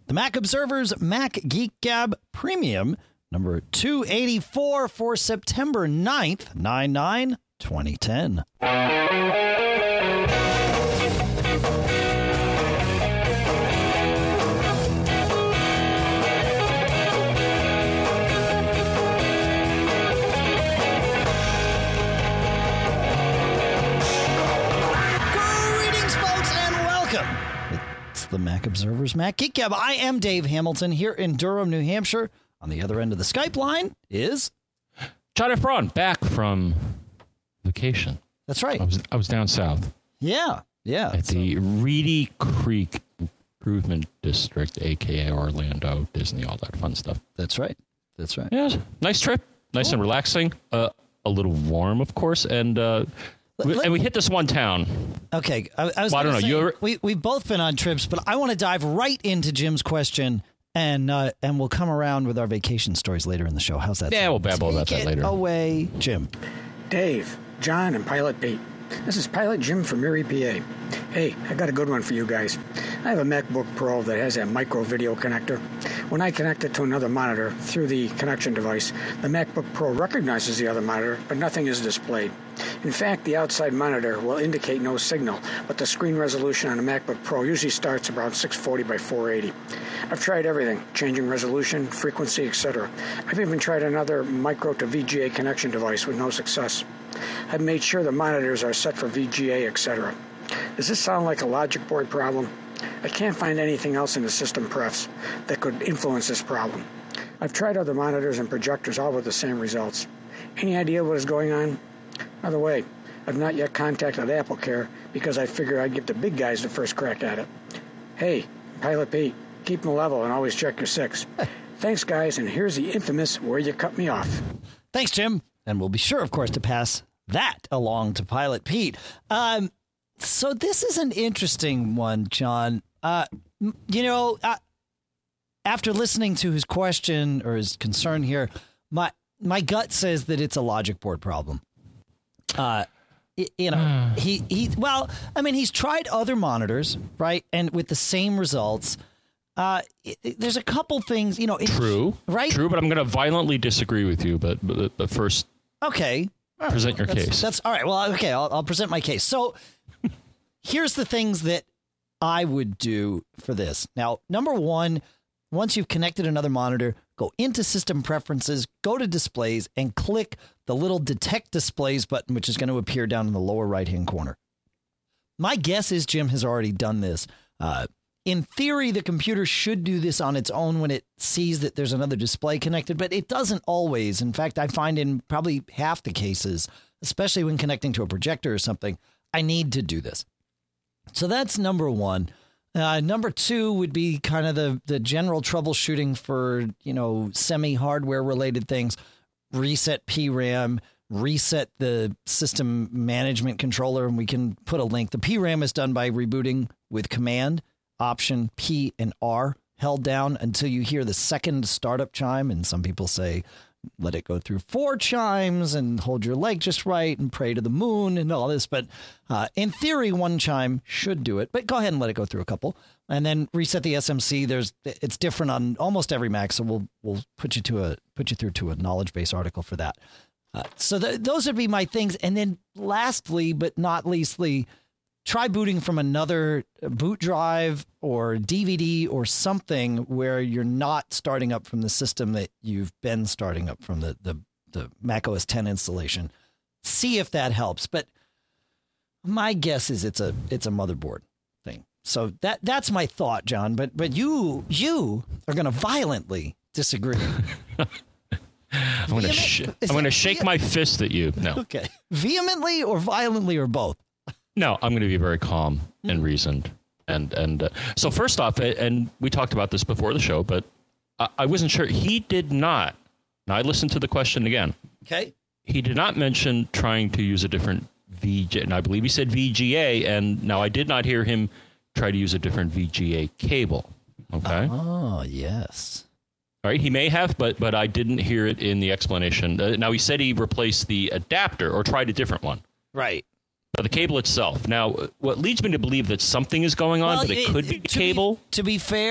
The Mac Observer's Mac Geek Gab Premium, number 284 for September 9th, 9/9/2010. The Mac Observer's Mac Geek Gab. I am Dave Hamilton here in Durham, New Hampshire. On the other end of the Skype line is John F. Braun, back from vacation. That's right. I was down south. Yeah. At the Reedy Creek Improvement District, a.k.a. Orlando, Disney, all that fun stuff. That's right. Yeah, nice trip. Nice and relaxing. A little warm, of course, and we hit this one town. Okay, I was. Well, I don't know. We've both been on trips, but I want to dive right into Jim's question, and we'll come around with our vacation stories later in the show. How's that? Yeah, we'll babble about that later. Away, Jim. Dave, John, and Pilot Pete. This is Pilot Jim from Erie, PA. Hey, I got a good one for you guys. I have a MacBook Pro that has a micro video connector. When I connect it to another monitor through the connection device, the MacBook Pro recognizes the other monitor, but nothing is displayed. In fact, the outside monitor will indicate no signal, but the screen resolution on a MacBook Pro usually starts around 640 by 480. I've tried everything, changing resolution, frequency, etc. I've even tried another micro to VGA connection device with no success. I've made sure the monitors are set for VGA, etc. Does this sound like a logic board problem? I can't find anything else in the system prefs that could influence this problem. I've tried other monitors and projectors, all with the same results. Any idea what is going on? By the way, I've not yet contacted AppleCare because I figure I'd give the big guys the first crack at it. Hey, Pilot Pete, keep them level and always check your six. Thanks, guys, and here's the infamous where you cut me off. Thanks, Jim. And we'll be sure, of course, to pass that along to Pilot Pete. So this is an interesting one, John. After listening to his question or his concern here, my gut says that it's a logic board problem. He's tried other monitors, right? And with the same results. There's a couple things, True, right? True, but I'm going to violently disagree with you. But first, okay, present your case. That's all right. Well, okay, I'll present my case. So here's the things that I would do for this. Now, number one, once you've connected another monitor, go into System Preferences, go to Displays, and click the little Detect Displays button, which is going to appear down in the lower right-hand corner. My guess is Jim has already done this. In theory, the computer should do this on its own when it sees that there's another display connected, but it doesn't always. In fact, I find in probably half the cases, especially when connecting to a projector or something, I need to do this. So that's number one. Number two would be kind of the general troubleshooting for, semi-hardware related things. Reset PRAM, reset the system management controller, and we can put a link. The PRAM is done by rebooting with Command, Option, P, and R held down until you hear the second startup chime. And some people say, let it go through 4 chimes and hold your leg just right and pray to the moon and all this. But in theory, 1 chime should do it. But go ahead and let it go through a couple and then reset the SMC. It's different on almost every Mac. So we'll put you through to a knowledge base article for that. So those would be my things. And then lastly, but not leastly, try booting from another boot drive or DVD or something where you're not starting up from the system that you've been starting up from the Mac OS X installation. See if that helps. But my guess is it's a motherboard thing. So that's my thought, John. But you are going to violently disagree. I'm going to shake my fist at you. No. Okay. Vehemently or violently or both? No, I'm going to be very calm and reasoned. And so first off, and we talked about this before the show, but I wasn't sure. He did not. Now, I listened to the question again. Okay. He did not mention trying to use a different VGA. And I believe he said VGA. And now I did not hear him try to use a different VGA cable. Okay. Oh, yes. All right. He may have, but I didn't hear it in the explanation. Now, he said he replaced the adapter or tried a different one. Right. The cable itself. Now, what leads me to believe that something is going on, but it could be the cable. To be fair,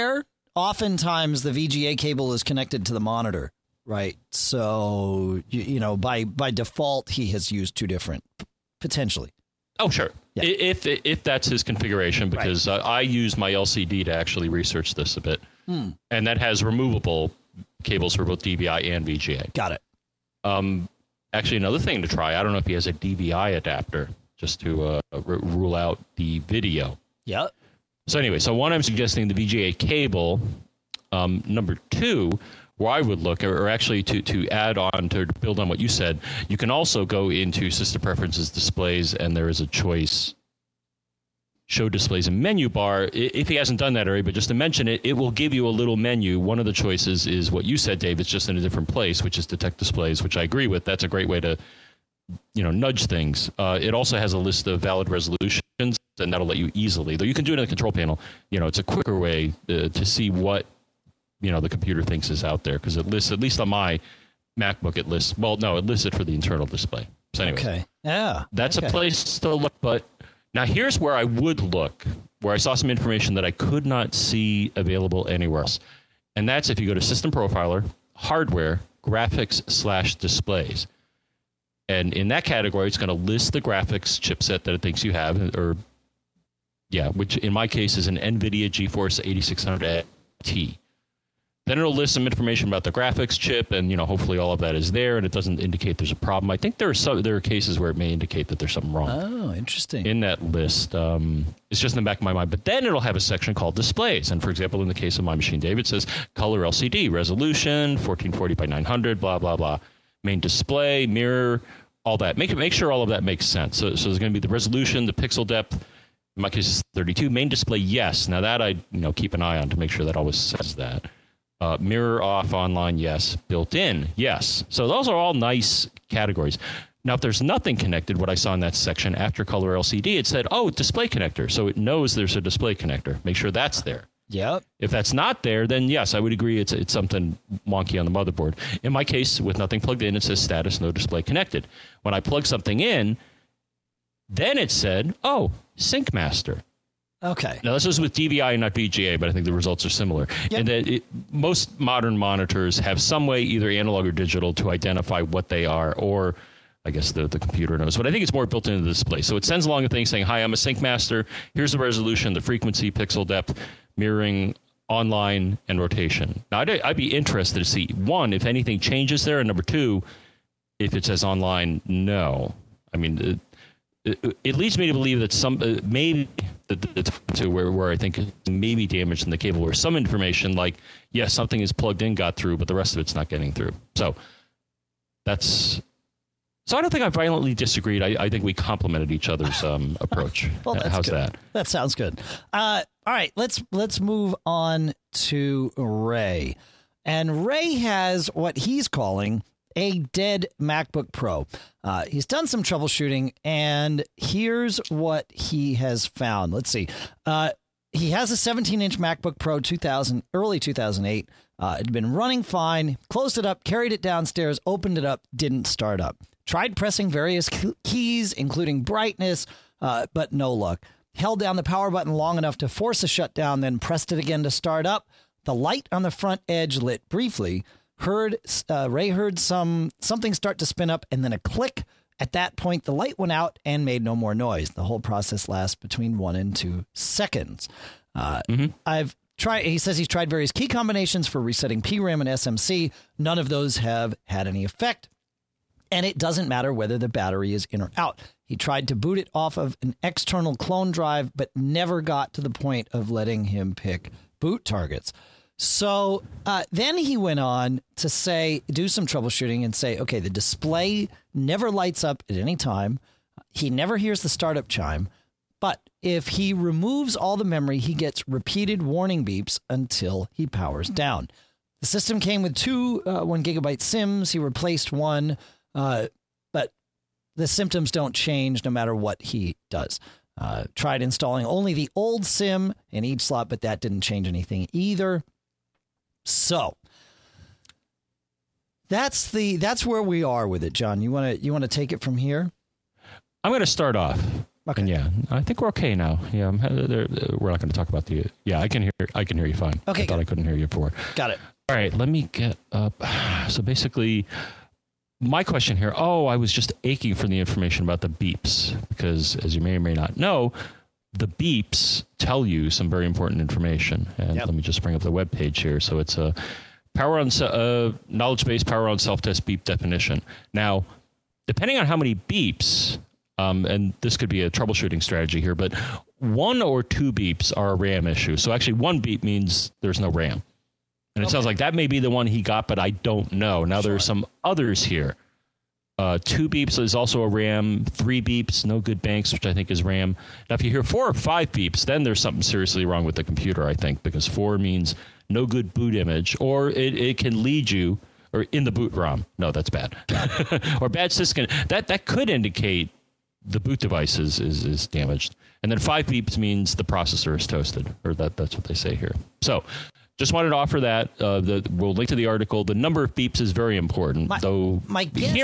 oftentimes the VGA cable is connected to the monitor, right? So, by default, he has used two different, potentially. Oh, sure. Yeah. If that's his configuration, because I use my LCD to actually research this a bit, and that has removable cables for both DVI and VGA. Got it. Actually, another thing to try, I don't know if he has a DVI adapter, just to rule out the video. Yep. So anyway, one, I'm suggesting the VGA cable. Number two, where I would look, or actually to add on, to build on what you said, you can also go into System Preferences Displays, and there is a choice, Show Displays and Menu Bar. If he hasn't done that already, but just to mention it, it will give you a little menu. One of the choices is what you said, Dave. It's just in a different place, which is Detect Displays, which I agree with. That's a great way to nudge things. It also has a list of valid resolutions, and that'll let you easily, though you can do it in the control panel. It's a quicker way to see what the computer thinks is out there, because it lists, at least on my MacBook, it lists it for the internal display. So anyway, okay, yeah, that's a place to look. But now here's where I would look, where I saw some information that I could not see available anywhere else, and that's if you go to System Profiler, Hardware, Graphics/Displays. And in that category, it's going to list the graphics chipset that it thinks you have, which in my case is an NVIDIA GeForce 8600 Ti. Then it'll list some information about the graphics chip, and hopefully all of that is there, and it doesn't indicate there's a problem. I think there are cases where it may indicate that there's something wrong. Oh, interesting. In that list, it's just in the back of my mind. But then it'll have a section called Displays, and for example, in the case of my machine, Dave, it says Color LCD, Resolution 1440 by 900, blah blah blah, Main Display, Mirror, all that. Make sure all of that makes sense. So there's going to be the resolution, the pixel depth. In my case, it's 32. Main Display, yes. Now that I keep an eye on to make sure that always says that. Mirror off, online, yes. Built in, yes. So those are all nice categories. Now, if there's nothing connected, what I saw in that section after Color LCD, it said, display connector. So it knows there's a display connector. Make sure that's there. Yep. If that's not there, then yes, I would agree it's something wonky on the motherboard. In my case, with nothing plugged in, it says status, no display connected. When I plug something in, then it said, Sync Master. Okay. Now, this is with DVI and not VGA, but I think the results are similar. Yep. And that most modern monitors have some way, either analog or digital, to identify what they are, or I guess the computer knows. But I think it's more built into the display. So it sends along a thing saying, hi, I'm a Sync Master. Here's the resolution, the frequency, pixel depth, mirroring, online, and rotation. Now, I'd be interested to see, one, if anything changes there, and number two, if it says online, no. I mean, it leads me to believe that maybe where I think it may be damaged in the cable, where some information like, yes, something is plugged in, got through, but the rest of it's not getting through. So I don't think I violently disagreed. I think we complemented each other's approach. Well, that's how's good. that? That sounds good. All right, let's move on to Ray. And Ray has what he's calling a dead MacBook Pro. He's done some troubleshooting, and here's what he has found. Let's see. He has a 17-inch MacBook Pro early 2008. It had been running fine, closed it up, carried it downstairs, opened it up, didn't start up. Tried pressing various keys, including brightness, but no luck. Held down the power button long enough to force a shutdown, then pressed it again to start up. The light on the front edge lit briefly. Ray heard something start to spin up and then a click. At that point, the light went out and made no more noise. The whole process lasts between 1 and 2 seconds. He says he's tried various key combinations for resetting PRAM and SMC. None of those have had any effect. And it doesn't matter whether the battery is in or out. He tried to boot it off of an external clone drive, but never got to the point of letting him pick boot targets. So then he went on to do some troubleshooting and say, okay, the display never lights up at any time. He never hears the startup chime. But if he removes all the memory, he gets repeated warning beeps until he powers down. The system came with two 1 gigabyte SIMs. He replaced one, but the symptoms don't change no matter what he does. Tried installing only the old SIM in each slot, but that didn't change anything either. So that's where we are with it, John. You want to take it from here? I'm going to start off. Okay. And yeah, I think we're okay now. Yeah, we're not going to talk about the. Yeah, I can hear you fine. Okay, I thought I couldn't hear you before. Got it. All right, let me get up. So basically, my question here. Oh, I was just aching for the information about the beeps because, as you may or may not know, the beeps tell you some very important information. And let me just bring up the web page here. So it's a knowledge-based power on self-test beep definition. Now, depending on how many beeps. And this could be a troubleshooting strategy here, but 1 or 2 beeps are a RAM issue. So actually 1 beep means there's no RAM. And it sounds like that may be the one he got, but I don't know. Now there are some others here. 2 beeps is also a RAM. 3 beeps, no good banks, which I think is RAM. Now if you hear 4 or 5 beeps, then there's something seriously wrong with the computer, I think, because 4 means no good boot image, or it can lead you, or in the boot ROM. No, that's bad. Or bad syscon. That could indicate the boot device is damaged. And then 5 beeps means the processor is toasted, or that's what they say here. So just wanted to offer that. We'll link to the article. The number of beeps is very important, my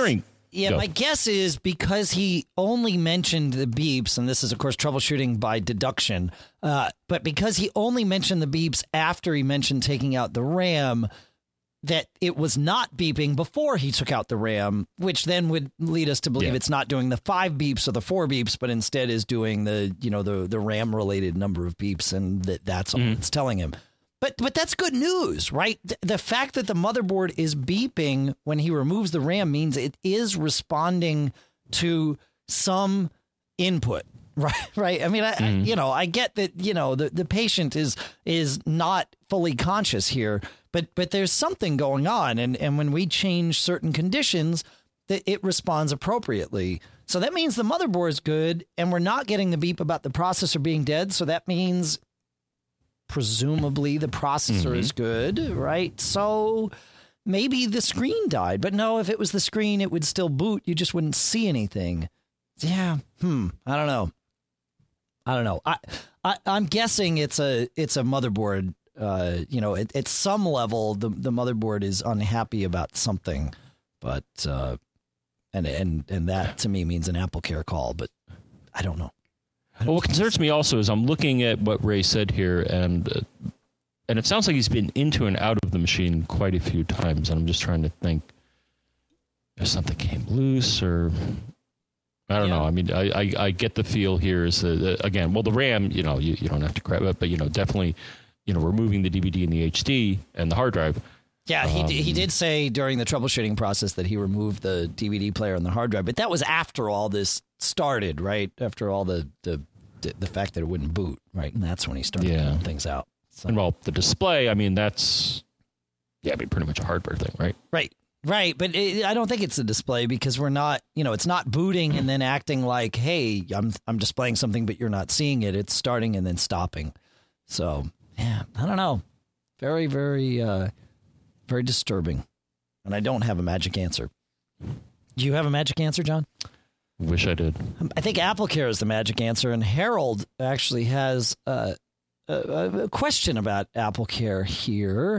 guess is because he only mentioned the beeps, and this is, of course, troubleshooting by deduction, but because he only mentioned the beeps after he mentioned taking out the RAM, that it was not beeping before he took out the RAM, which then would lead us to believe it's not doing the 5 beeps or the 4 beeps, but instead is doing the RAM related number of beeps, and that's all it's telling him. But that's good news, right? The fact that the motherboard is beeping when he removes the RAM means it is responding to some input. Right. I mean, I get that, the patient is not fully conscious here, but there's something going on. And when we change certain conditions, it responds appropriately. So that means the motherboard is good, and we're not getting the beep about the processor being dead. So that means presumably the processor is good, right? So maybe the screen died. But no, if it was the screen, it would still boot. You just wouldn't see anything. Yeah. I don't know. I'm guessing it's a motherboard. At some level, the motherboard is unhappy about something, but and that to me means an AppleCare call. But I don't know. Well, what concerns me also is I'm looking at what Ray said here, and it sounds like he's been into and out of the machine quite a few times. And I'm just trying to think if something came loose or. I don't know. I mean, I get the feel here is that, again, well, the RAM, you don't have to grab it, but, definitely, removing the DVD and the HD and the hard drive. Yeah, he did say during the troubleshooting process that he removed the DVD player and the hard drive, but that was after all this started, right? After all the fact that it wouldn't boot, right? And that's when he started pulling things out. So. And the display, I mean, that's, pretty much a hardware thing, right? Right, but I don't think it's a display because we're not, it's not booting and then acting like, hey, I'm displaying something, but you're not seeing it. It's starting and then stopping. So, yeah, I don't know. Very, very, very disturbing. And I don't have a magic answer. Do you have a magic answer, John? Wish I did. I think AppleCare is the magic answer, and Harold actually has a question about AppleCare here.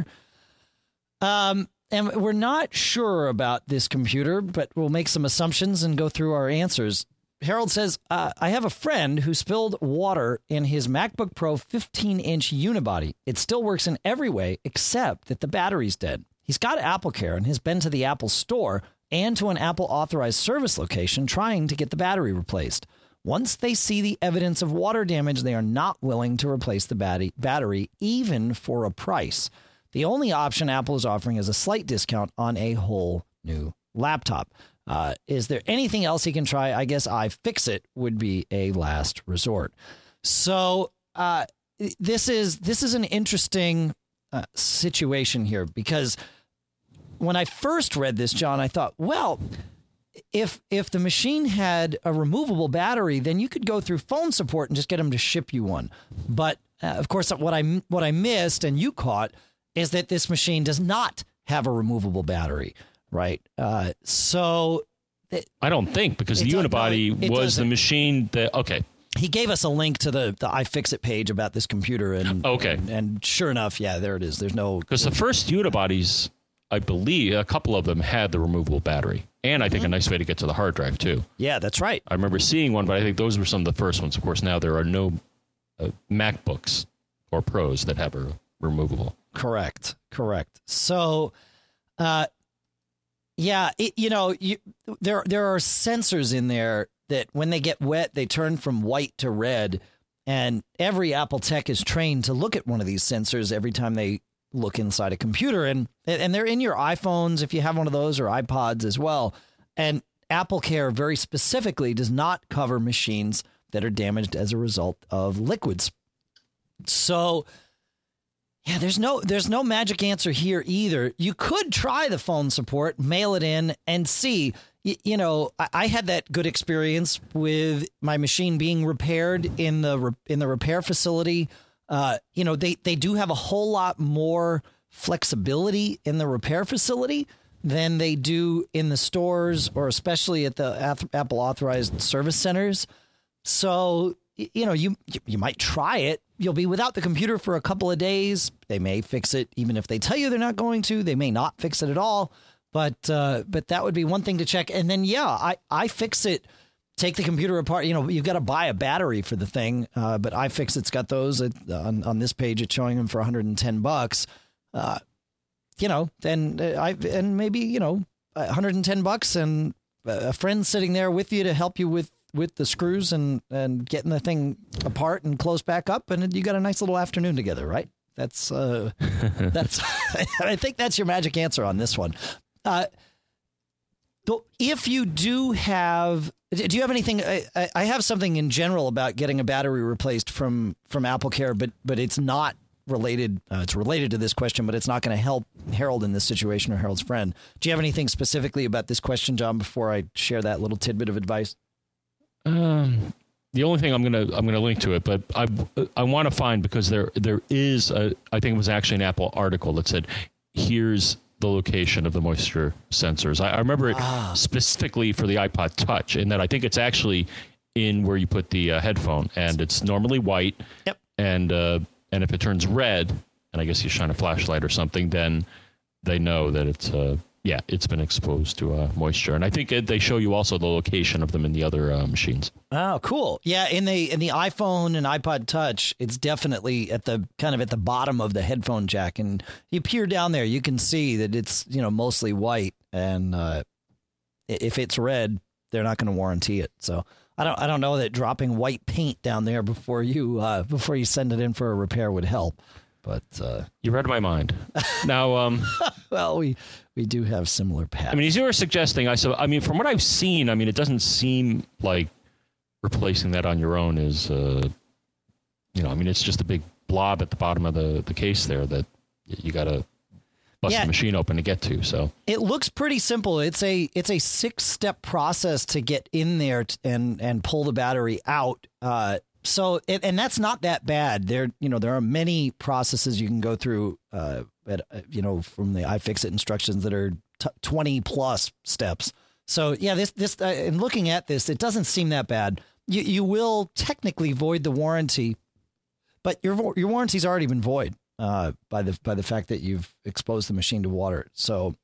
And we're not sure about this computer, but we'll make some assumptions and go through our answers. Harold says, I have a friend who spilled water in his MacBook Pro 15-inch unibody. It still works in every way except that the battery's dead. He's got AppleCare and has been to the Apple Store and to an Apple-authorized service location trying to get the battery replaced. Once they see the evidence of water damage, they are not willing to replace the battery, even for a price. The only option Apple is offering is a slight discount on a whole new laptop. Is there anything else he can try? I guess iFixit would be a last resort. So this is an interesting situation here, because when I first read this, John, I thought, well, if the machine had a removable battery, then you could go through phone support and just get them to ship you one. But of course, what I missed and you caught is that this machine does not have a removable battery, right? So I don't think, because the unibody was the machine that, okay. He gave us a link to the iFixit page about this computer, and sure enough, yeah, there it is. There's no, because the first unibodies, I believe, a couple of them had the removable battery, And I think a nice way to get to the hard drive, too. Yeah, that's right. I remember seeing one, but I think those were some of the first ones. Of course, now there are no MacBooks or Pros that have a removable. Correct. So, there are sensors in there that when they get wet, they turn from white to red. And every Apple tech is trained to look at one of these sensors every time they look inside a computer. And they're in your iPhones if you have one of those, or iPods as well. And AppleCare very specifically does not cover machines that are damaged as a result of liquids. So, yeah, there's no magic answer here either. You could try the phone support, mail it in, and see. I had that good experience with my machine being repaired in the repair facility. They do have a whole lot more flexibility in the repair facility than they do in the stores, or especially at the Apple authorized service centers. So, you might try it. You'll be without the computer for a couple of days. They may fix it, even if they tell you they're not going to. They may not fix it at all. But that would be one thing to check. And then, iFixit, take the computer apart. You've got to buy a battery for the thing. But iFixit's got those on this page. It's showing them for $110. And maybe $110 and a friend sitting there with you to help you with the screws and getting the thing apart and close back up, and you got a nice little afternoon together, right? That's I think that's your magic answer on this one. If you do you have anything? I have something in general about getting a battery replaced from AppleCare, but it's not related. It's related to this question, but it's not going to help Harold in this situation or Harold's friend. Do you have anything specifically about this question, John, before I share that little tidbit of advice? The only thing I'm gonna link to it, but I want to find, because there is I think it was actually an Apple article that said, here's the location of the moisture sensors. I remember it specifically for the iPod Touch, in that I think it's actually in where you put the headphone, and it's normally white. Yep. And if it turns red, and I guess you shine a flashlight or something, then they know that it's been exposed to moisture. And I think they show you also the location of them in the other machines. Oh, cool. Yeah, in the iPhone and iPod Touch, it's definitely at the bottom of the headphone jack, and you peer down there, you can see that it's mostly white, and if it's red, they're not going to warranty it. So I don't know that dropping white paint down there before you send it in for a repair would help. But you read my mind. Now, well, we do have similar paths. I mean, as you were suggesting, from what I've seen, it doesn't seem like replacing that on your own is, it's just a big blob at the bottom of the case there that you got to bust the machine open to get to. So it looks pretty simple. It's a 6-step process to get in there and pull the battery out. So that's not that bad. There are many processes you can go through, from the iFixit instructions that are 20 plus steps. So yeah, this in looking at this, it doesn't seem that bad. You will technically void the warranty, but your warranty's already been void by the fact that you've exposed the machine to water. So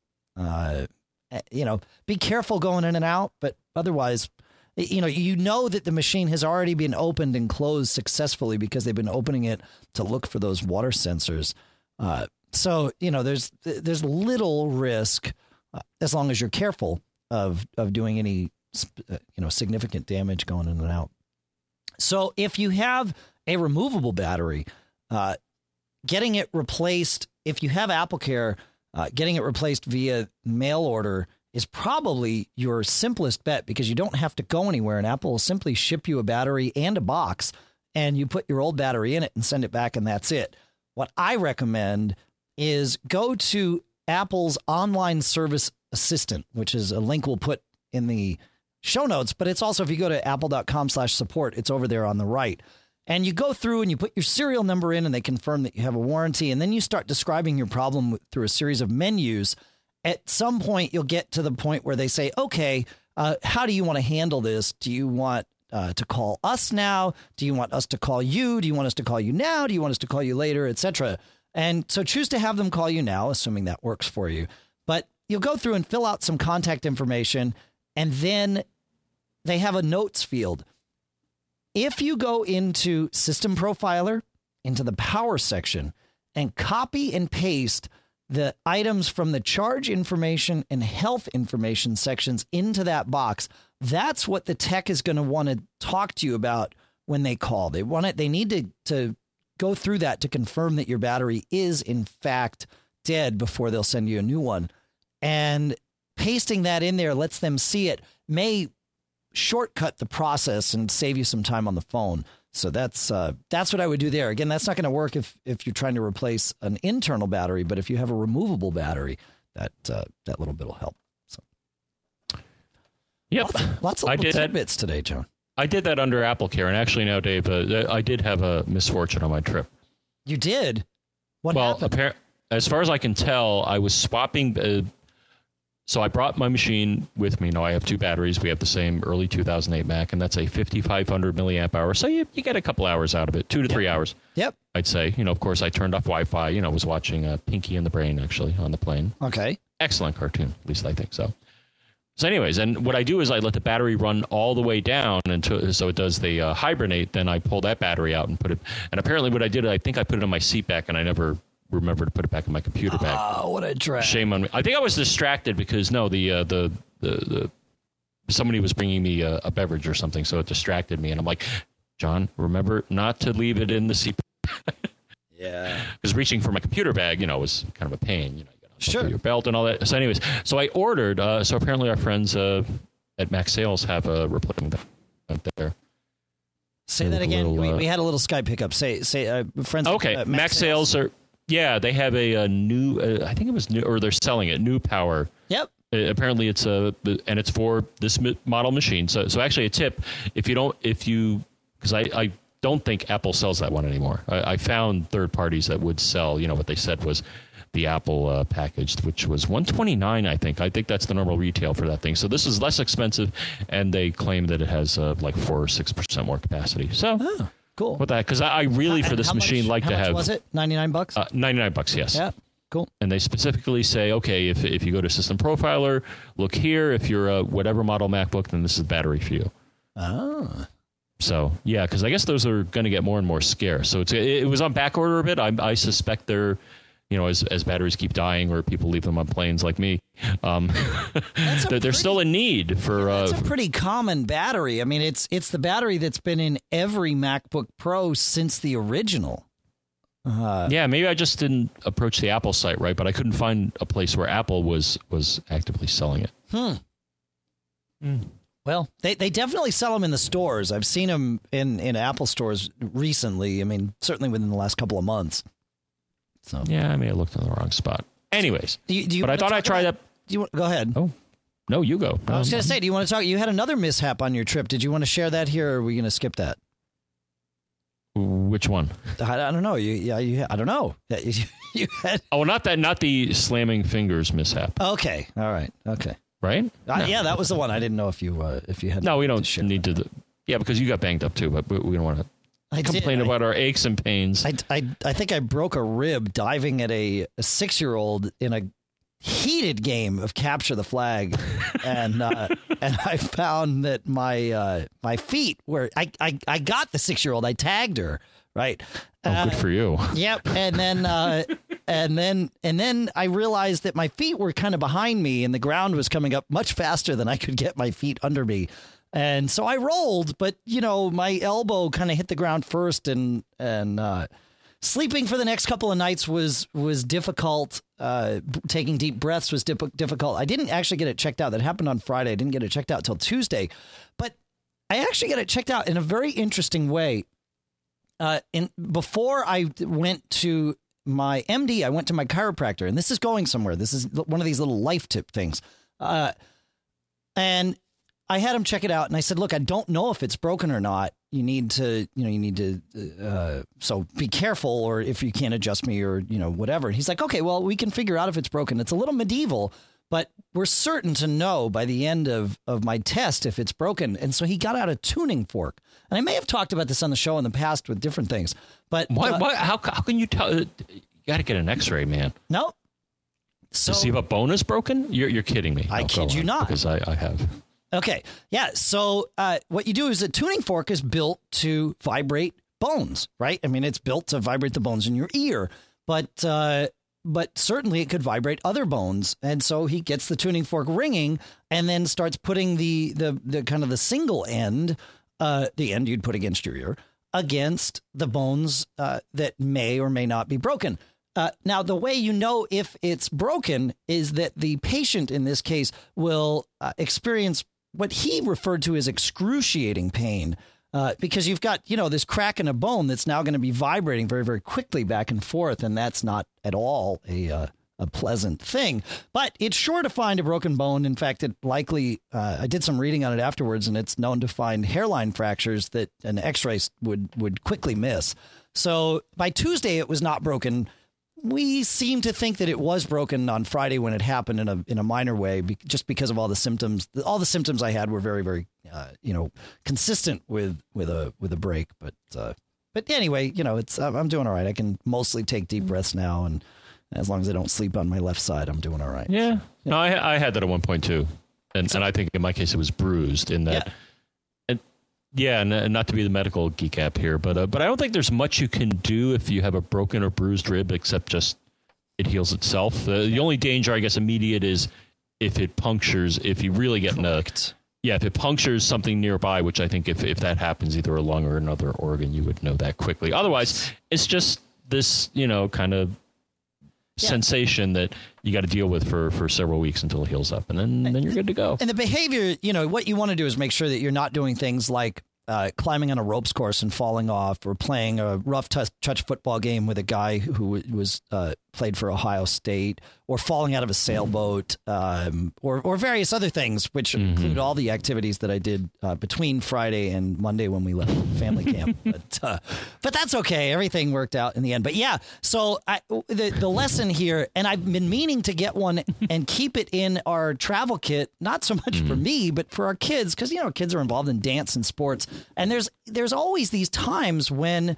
be careful going in and out, but otherwise, that the machine has already been opened and closed successfully because they've been opening it to look for those water sensors. So there's little risk as long as you're careful of doing any significant damage going in and out. So if you have a removable battery, getting it replaced, if you have AppleCare, getting it replaced via mail order is probably your simplest bet, because you don't have to go anywhere, and Apple will simply ship you a battery and a box, and you put your old battery in it and send it back, and that's it. What I recommend is go to Apple's online service assistant, which is a link we'll put in the show notes, but it's also, if you go to apple.com/support, it's over there on the right. And you go through and you put your serial number in, and they confirm that you have a warranty, and then you start describing your problem through a series of menus. At some point, you'll get to the point where they say, okay, how do you want to handle this? Do you want to call us now? Do you want us to call you? Do you want us to call you now? Do you want us to call you later, etc.? And so choose to have them call you now, assuming that works for you. But, you'll go through and fill out some contact information, and then they have a notes field. If you go into System Profiler, into the power section, and copy and paste the items from the charge information and health information sections into that box, that's what the tech is going to want to talk to you about when they call. They need to go through that to confirm that your battery is in fact dead before they'll send you a new one. And pasting that in there lets them see it, may shortcut the process and save you some time on the phone. So that's what I would do there. Again, that's not going to work if you're trying to replace an internal battery, but if you have a removable battery, that little bit will help. So, yep, lots of little tidbits today, John. I did that under AppleCare, and actually now, Dave, I did have a misfortune on my trip. You did? What happened? As far as I can tell, I was swapping. So I brought my machine with me. Now I have two batteries. We have the same early 2008 Mac, and that's a 5,500 milliamp hour. So you get a couple hours out of it, 2 to 3 hours. Yep. I'd say. Of course, I turned off Wi-Fi. Was watching Pinky and the Brain, actually, on the plane. Okay. Excellent cartoon, at least I think so. So anyways, and what I do is I let the battery run all the way down until so it does the hibernate. Then I pull that battery out and put it. And apparently what I did, I think I put it on my seat back, and I never remember to put it back in my computer bag. Oh, what a drag. Shame on me. I think I was distracted because the somebody was bringing me a beverage or something, so it distracted me. And I'm like, John, remember not to leave it in the seat. Yeah. Because reaching for my computer bag, was kind of a pain. You got to sure. your belt and all that. So anyways, so I ordered. So apparently our friends at Mac Sales have a replacement there. Say that again. We had a little Skype hiccup. Say friends. Okay, Mac Sales are. Yeah, they have a new. I think it was new, or they're selling it. New Power. Yep. Apparently, it's and it's for this model machine. So actually, a tip: because I don't think Apple sells that one anymore. I found third parties that would sell. What they said was the Apple package, which was $129. I think that's the normal retail for that thing. So this is less expensive, and they claim that it has like 4 or 6% more capacity. So. Oh. Cool. With that, because I really for this machine like to have. How much was it? $99? $99, yes. Yeah. Cool. And they specifically say, okay, if you go to System Profiler, look here. If you're a whatever model MacBook, then this is the battery for you. Oh. So yeah, because I guess those are going to get more and more scarce. So it was on back order a bit. I suspect they're. As batteries keep dying or people leave them on planes like me, there's still a need for. That's a pretty common battery. I mean, it's the battery that's been in every MacBook Pro since the original. Yeah, maybe I just didn't approach the Apple site right, but I couldn't find a place where Apple was actively selling it. Well, they definitely sell them in the stores. I've seen them in Apple stores recently. I mean, certainly within the last couple of months. So yeah, I may have looked in the wrong spot. Anyways, but I thought I'd try that. Go ahead. Oh, no, you go. I was going to say, do you want to talk? You had another mishap on your trip. Did you want to share that here, or are we going to skip that? Which one? I don't know. I don't know. You had. Oh, not the slamming fingers mishap. Okay. All right. Okay. Right? No. Yeah, that was the one. I didn't know if you had. No, we don't need to. Yeah, because you got banged up too, but we don't want to. Complain about our aches and pains. I think I broke a rib diving at a 6-year-old in a heated game of Capture the Flag, and I found that my feet were I got the 6-year-old. I tagged her, right. Oh, good for you. Yep. And then I realized that my feet were kind of behind me, and the ground was coming up much faster than I could get my feet under me. And so I rolled, but my elbow kind of hit the ground first, and sleeping for the next couple of nights was difficult. Taking deep breaths was difficult. I didn't actually get it checked out. That happened on Friday. I didn't get it checked out till Tuesday, but I actually got it checked out in a very interesting way. Before I went to my MD, I went to my chiropractor, and this is going somewhere. This is one of these little life tip things, and I had him check it out, and I said, look, I don't know if it's broken or not. You need to, so be careful, or if you can't adjust me or, whatever. And he's like, okay, well, we can figure out if it's broken. It's a little medieval, but we're certain to know by the end of my test if it's broken. And so he got out a tuning fork. And I may have talked about this on the show in the past with different things, but what? How can you tell? You got to get an X-ray, man. No. So to see if a bone is broken? You're kidding me. I No, kid go you on, not. because I have. Okay. Yeah. So what you do is a tuning fork is built to vibrate bones, right? I mean, it's built to vibrate the bones in your ear, but certainly it could vibrate other bones. And so he gets the tuning fork ringing and then starts putting the kind of the single end, the end you'd put against your ear, against the bones that may or may not be broken. Now, the way you know if it's broken is that the patient in this case will experience what he referred to as excruciating pain, because you've got, this crack in a bone that's now going to be vibrating very, very quickly back and forth. And that's not at all a pleasant thing. But it's sure to find a broken bone. In fact, it likely, I did some reading on it afterwards, and it's known to find hairline fractures that an X-ray would quickly miss. So by Tuesday, it was not broken. We seem to think that it was broken on Friday when it happened in a minor way, just because of all the symptoms. All the symptoms I had were very, very, consistent with a break. But anyway, I'm doing all right. I can mostly take deep breaths now, and as long as I don't sleep on my left side, I'm doing all right. Yeah. No, I had that at one point too, and I think in my case it was bruised in that. Yeah. Yeah, and not to be the medical geek app here, but I don't think there's much you can do if you have a broken or bruised rib, except just it heals itself. The only danger, I guess, immediate is if it punctures. If you really get if it punctures something nearby, which I think if that happens, either a lung or another organ, you would know that quickly. Otherwise, it's just this, kind of sensation that you got to deal with for several weeks until it heals up, and then you're good to go. And the behavior, what you want to do is make sure that you're not doing things like climbing on a ropes course and falling off, or playing a rough touch football game with a guy who was played for Ohio State, or falling out of a sailboat, or various other things, which include all the activities that I did between Friday and Monday when we left family camp. But that's okay. Everything worked out in the end. But yeah, so the lesson here, and I've been meaning to get one and keep it in our travel kit, not so much for me, but for our kids, because kids are involved in dance and sports, and there's always these times when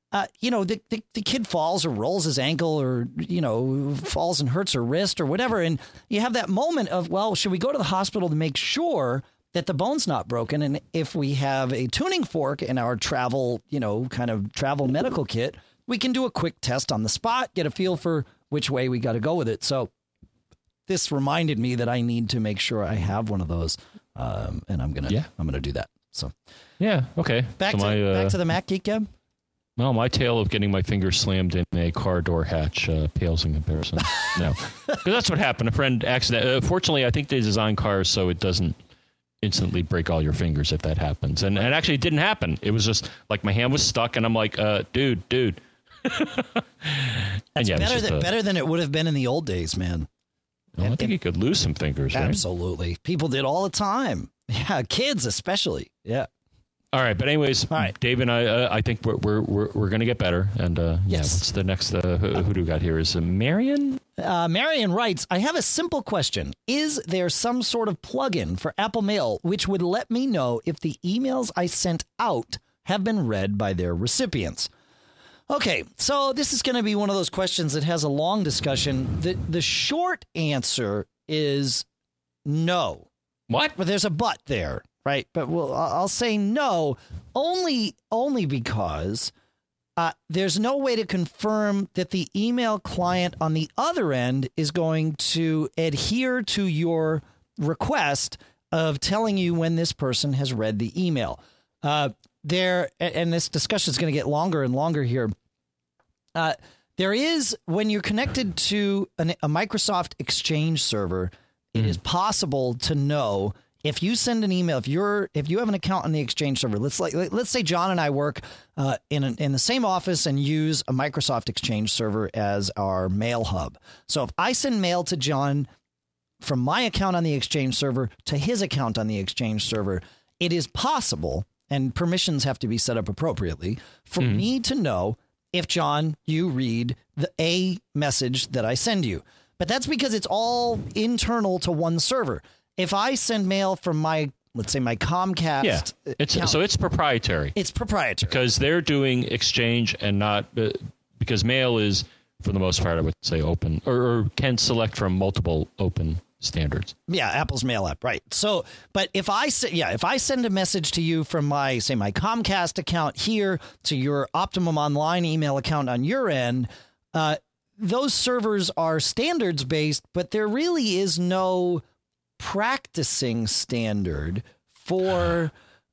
the kid falls or rolls his ankle, or, falls and hurts her wrist or whatever. And you have that moment of, well, should we go to the hospital to make sure that the bone's not broken? And if we have a tuning fork in our travel, kind of travel medical kit, we can do a quick test on the spot, get a feel for which way we got to go with it. So this reminded me that I need to make sure I have one of those. And I'm going to do that. So, yeah. Okay. Back to the Mac Geek Gab. Well, my tale of getting my finger slammed in a car door hatch pales in comparison. No, because that's what happened. A friend accident. Fortunately, I think they design cars so it doesn't instantly break all your fingers if that happens. And actually, it didn't happen. It was just like my hand was stuck, and I'm like, dude. That's better than it would have been in the old days, man. Well, I think you could lose some fingers, right? Absolutely. People did all the time. Yeah, kids especially. Yeah. All right, but anyways, all right. Dave and I think we're going to get better. And yes. What's the next? Who do we got here? Is Marion? Marion writes, I have a simple question. Is there some sort of plugin for Apple Mail which would let me know if the emails I sent out have been read by their recipients? Okay, so this is going to be one of those questions that has a long discussion. The short answer is no. What? But there's a but there. Right. But I'll say no, only because there's no way to confirm that the email client on the other end is going to adhere to your request of telling you when this person has read the email. And this discussion is going to get longer and longer here. There is, when you're connected to a Microsoft Exchange server, it is possible to know. If you send an email, if you have an account on the Exchange server, let's say John and I work in the same office and use a Microsoft Exchange server as our mail hub. So if I send mail to John from my account on the Exchange server to his account on the Exchange server, it is possible, and permissions have to be set up appropriately, for me to know if, John, you read a message that I send you. But that's because it's all internal to one server. If I send mail from let's say my Comcast account, so it's proprietary. It's proprietary. Because they're doing Exchange and not because mail is for the most part, I would say open or can select from multiple open standards. Yeah, Apple's mail app, right? So, but if I send a message to you from my Comcast account here to your Optimum Online email account on your end, those servers are standards based, but there really is no practicing standard for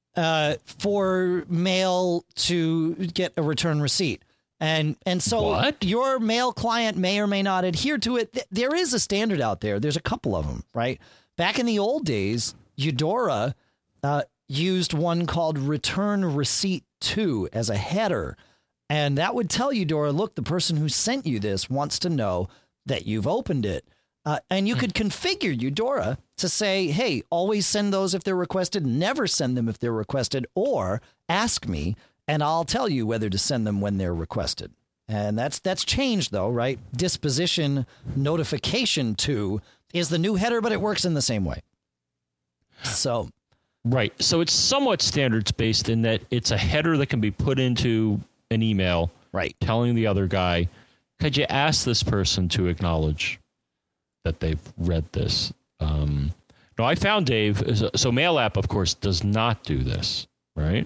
mail to get a return receipt. And so What? Your mail client may or may not adhere to it. There is a standard out there. There's a couple of them, right? Back in the old days, Eudora used one called Return Receipt 2 as a header. And that would tell Eudora, look, the person who sent you this wants to know that you've opened it. And you could configure Eudora to say, hey, always send those if they're requested, never send them if they're requested, or ask me and I'll tell you whether to send them when they're requested. And that's changed, though, right? Disposition notification to is the new header, but it works in the same way. So, right. So it's somewhat standards based in that it's a header that can be put into an email, right, telling the other guy, could you ask this person to acknowledge that they've read this? No, I found, Dave, so Mail App, of course, does not do this, right?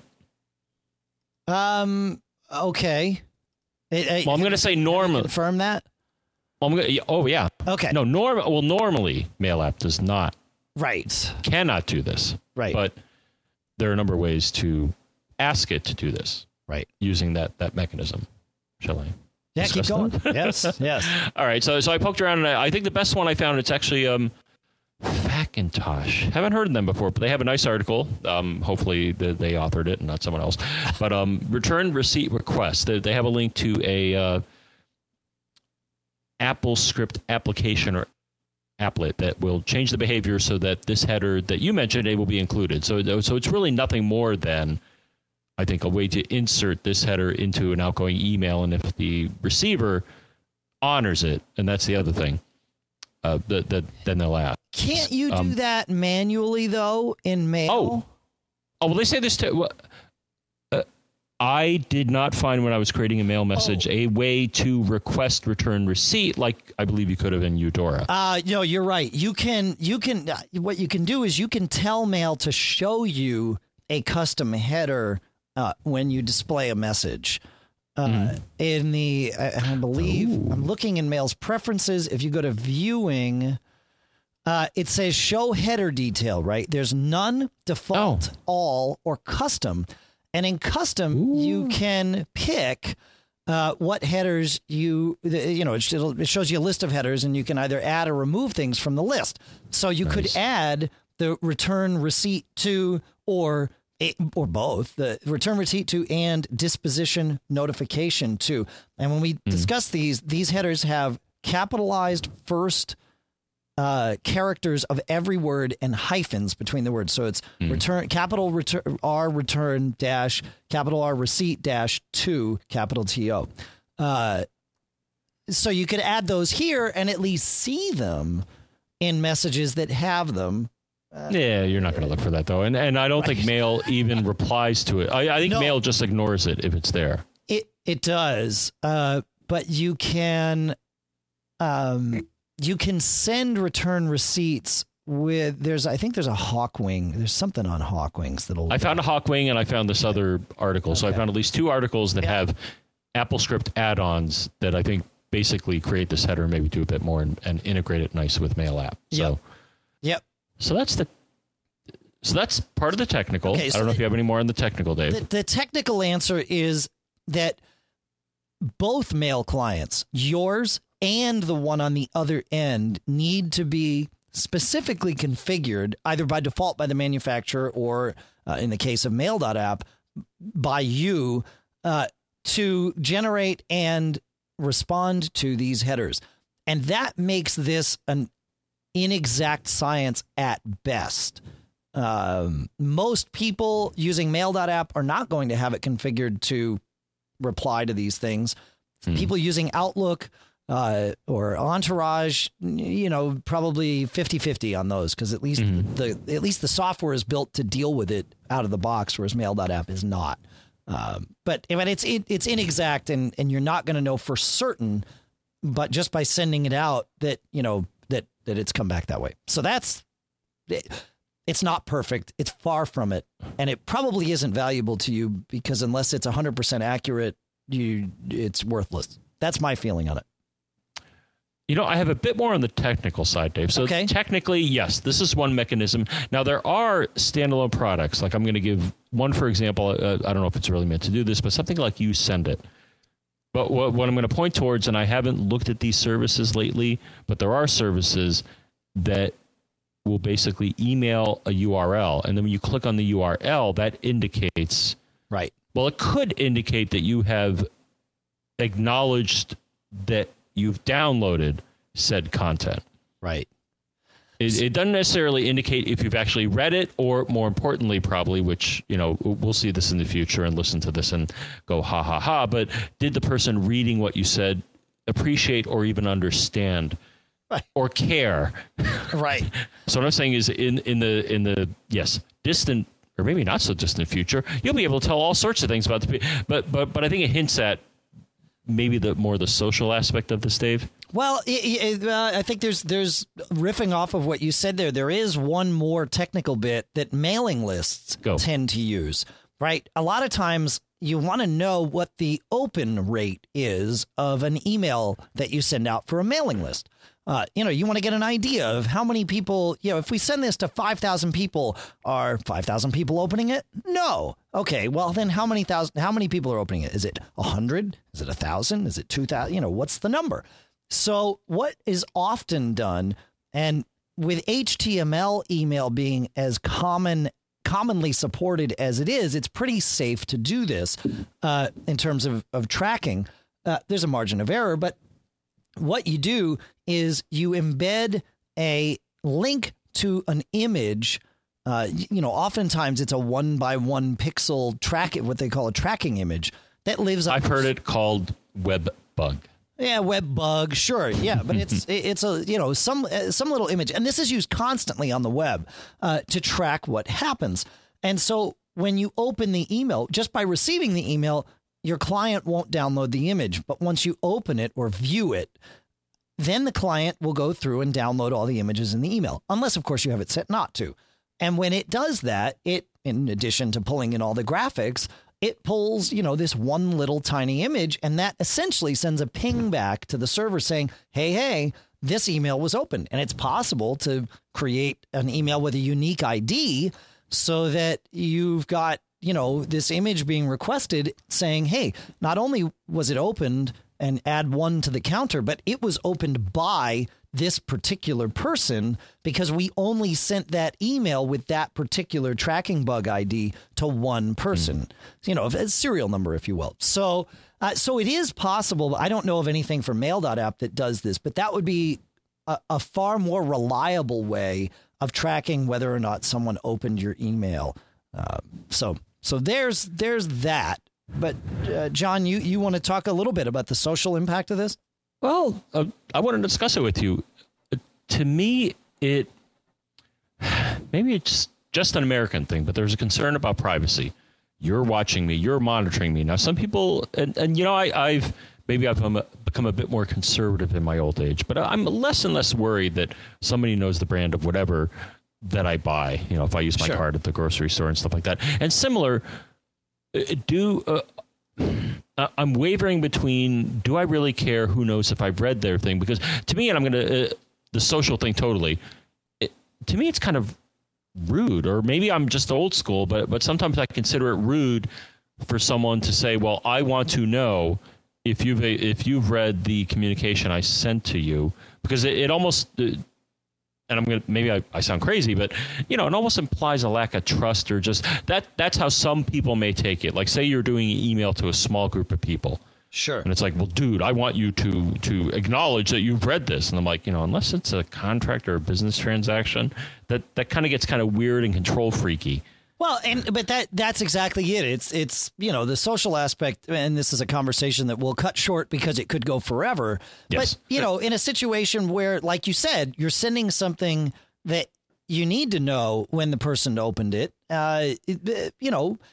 Okay. Well, I'm going to say normally. Confirm that? Oh, yeah. Okay. No, normally Mail App does not. Right. Cannot do this. Right. But there are a number of ways to ask it to do this. Right. Using that mechanism. Shall I? Yeah, keep going. Yes. All right. So I poked around, and I think the best one I found, it's actually Hackintosh. Haven't heard of them before, but they have a nice article. Hopefully they authored it and not someone else. But return receipt request. They have a link to a Apple script application or applet that will change the behavior so that this header that you mentioned, it will be included. So it's really nothing more than, I think, a way to insert this header into an outgoing email. And if the receiver honors it, and that's the other thing, then they'll ask. Can't you do that manually, though, in mail? Oh, well, they say this too. I did not find when I was creating a mail message a way to request return receipt like I believe you could have in Eudora. No, you're right. You can. What you can do is you can tell Mail to show you a custom header when you display a message. In the, I believe, I'm looking in Mail's preferences. If you go to viewing, it says show header detail, right? There's none, default, all, or custom. And in custom, you can pick what headers it shows you a list of headers, and you can either add or remove things from the list. So you could add the return receipt to or both, the return receipt to and disposition notification to. And when we discuss these headers have capitalized first characters of every word and hyphens between the words. So it's return, capital return, R return dash, capital R receipt dash to, capital TO. So you could add those here and at least see them in messages that have them. Yeah, you're not going to look for that, though. And I don't think Mail even replies to it. I think Mail just ignores it if it's there. It does. But you can send return receipts with I think there's a Hawkwing. There's something on Hawkwings that'll. I found a Hawkwing and I found this other article. Okay. So I found at least two articles that have AppleScript add-ons that I think basically create this header and maybe do a bit more and integrate it nice with Mail App. So, yep. So that's part of the technical. Okay, so I don't know if you have any more on the technical, Dave. The technical answer is that both Mail clients, yours and the one on the other end, need to be specifically configured either by default by the manufacturer or in the case of Mail.app by you to generate and respond to these headers. And that makes this an inexact science at best. Most people using Mail.app are not going to have it configured to reply to these things. People using Outlook or Entourage, probably 50-50 on those, because at least the software is built to deal with it out of the box, whereas Mail.app is not. But it's inexact, and you're not going to know for certain but just by sending it out that, that it's come back that way. So it's not perfect. It's far from it. And it probably isn't valuable to you because unless it's 100% accurate, it's worthless. That's my feeling on it. I have a bit more on the technical side, Dave. So technically, yes, this is one mechanism. Now, there are standalone products. Like I'm going to give one, for example. I don't know if it's really meant to do this, but something like You Send It. But what I'm going to point towards, and I haven't looked at these services lately, but there are services that will basically email a URL. And then when you click on the URL, that indicates... Right. Well, it could indicate that you have acknowledged that you've downloaded said content. Right. It doesn't necessarily indicate if you've actually read it, or more importantly, probably, which, we'll see this in the future and listen to this and go, ha, ha, ha. But did the person reading what you said appreciate or even understand or care? Right. So what I'm saying is in the yes, distant or maybe not so distant future, you'll be able to tell all sorts of things about the people. But I think it hints at maybe the social aspect of this, Dave. Well, I think there's riffing off of what you said there. There is one more technical bit that mailing lists tend to use, right? A lot of times you want to know what the open rate is of an email that you send out for a mailing list. You want to get an idea of how many people, if we send this to 5,000 people, are 5,000 people opening it? No. Okay. Well, then how many people are opening it? Is it 100? Is it 1,000? Is it 2,000? What's the number? So what is often done, and with HTML email being as commonly supported as it is, it's pretty safe to do this in terms of tracking. There's a margin of error, but what you do is you embed a link to an image. Oftentimes it's a 1x1 pixel what they call a tracking image that lives. I've heard it called web bug. Yeah, web bug, sure, yeah, but it's a some little image, and this is used constantly on the web to track what happens. And so when you open the email, just by receiving the email, your client won't download the image, but once you open it or view it, then the client will go through and download all the images in the email, unless, of course, you have it set not to. And when it does that, in addition to pulling in all the graphics, it pulls, this one little tiny image, and that essentially sends a ping back to the server saying, hey, this email was open. And it's possible to create an email with a unique ID so that you've got, this image being requested saying, hey, not only was it opened and add one to the counter, but it was opened by this particular person because we only sent that email with that particular tracking bug ID to one person, a serial number, if you will. So it is possible. I don't know of anything for Mail.app that does this, but that would be a far more reliable way of tracking whether or not someone opened your email. So there's that. But John, you want to talk a little bit about the social impact of this? Well, I want to discuss it with you. To me, maybe it's just an American thing, but there's a concern about privacy. You're watching me. You're monitoring me. Now, some people, and I've become a bit more conservative in my old age, but I'm less and less worried that somebody knows the brand of whatever that I buy. If I use my card at the grocery store and stuff like that. And similar, I'm wavering between, do I really care who knows if I've read their thing? Because to me, and I'm going to, the social thing totally, to me, it's kind of rude, or maybe I'm just old school, but sometimes I consider it rude for someone to say, well, I want to know if you've read the communication I sent to you, because it almost, and maybe I sound crazy, but it almost implies a lack of trust, or just that's how some people may take it. Like, say you're doing an email to a small group of people. Sure. And it's like, well, dude, I want you to acknowledge that you've read this. And I'm like, unless it's a contract or a business transaction, that kind of gets kind of weird and control freaky. Well, but that's exactly it. It's the social aspect, and this is a conversation that we'll cut short because it could go forever. Yes. But, in a situation where, like you said, you're sending something that you need to know when the person opened it,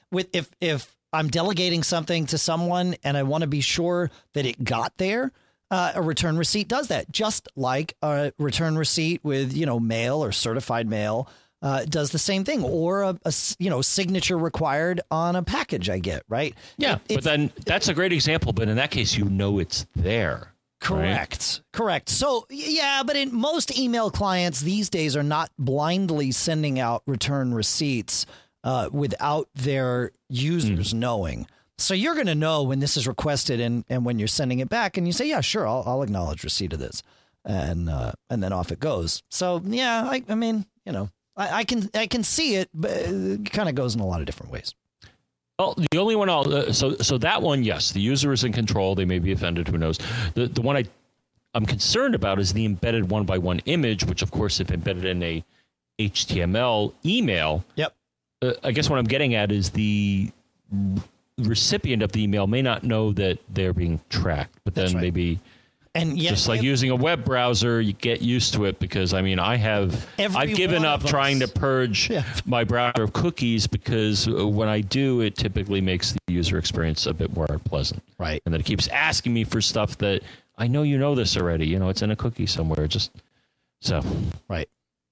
if I'm delegating something to someone and I want to be sure that it got there, A return receipt does that, just like a return receipt with, mail or certified mail does the same thing, or a signature required on a package I get, right? Yeah, but then that's a great example. But in that case, it's there. Correct. Right? Correct. So, yeah, but in most email clients these days are not blindly sending out return receipts without their users knowing. So you're going to know when this is requested and when you're sending it back, and you say, yeah, sure, I'll acknowledge receipt of this. And then off it goes. So, yeah, I mean, I can see it, but it kind of goes in a lot of different ways. Well, the only one so that one, yes, the user is in control. They may be offended. Who knows? The one I'm concerned about is the embedded one-by-one image, which, of course, if embedded in a HTML email. Yep. I guess what I'm getting at is the recipient of the email may not know that they're being tracked, but then maybe. And yet, just like using a web browser, you get used to it because, I've given up trying to purge my browser of cookies because when I do, it typically makes the user experience a bit more pleasant. Right. And then it keeps asking me for stuff that I know this already. It's in a cookie somewhere. Right.